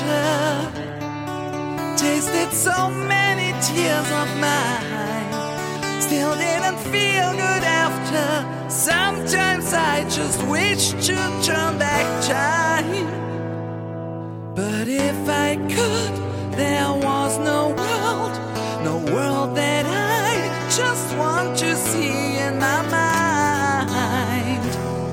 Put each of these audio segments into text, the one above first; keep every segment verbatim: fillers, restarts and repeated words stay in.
laughter, tasted so many tears of mine, still didn't feel good after. Sometimes I just wish to turn back time, but if I could, there was no world, no world that I just want to see in my mind.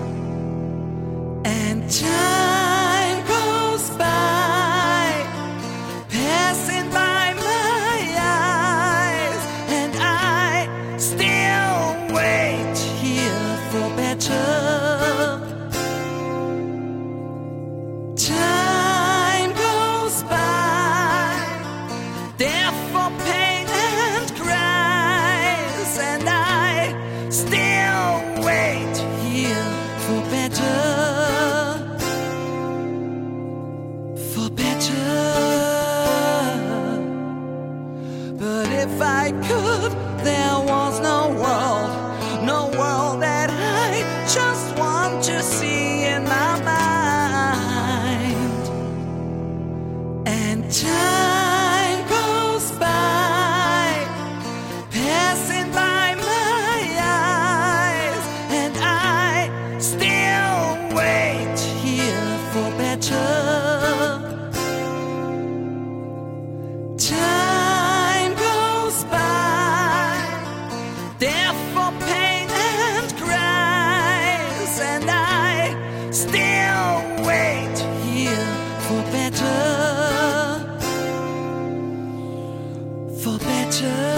And time goes by, passing by my eyes, and I still wait here for better. Time goes by, death for pain and cries, and I still wait here for better. For better. But if I could, there was no world, no world that I just want to see in my mind. And time goes by, passing by my eyes, and I still wait here for better. Time goes by, death for pain and cries, and I still wait here for better. For better.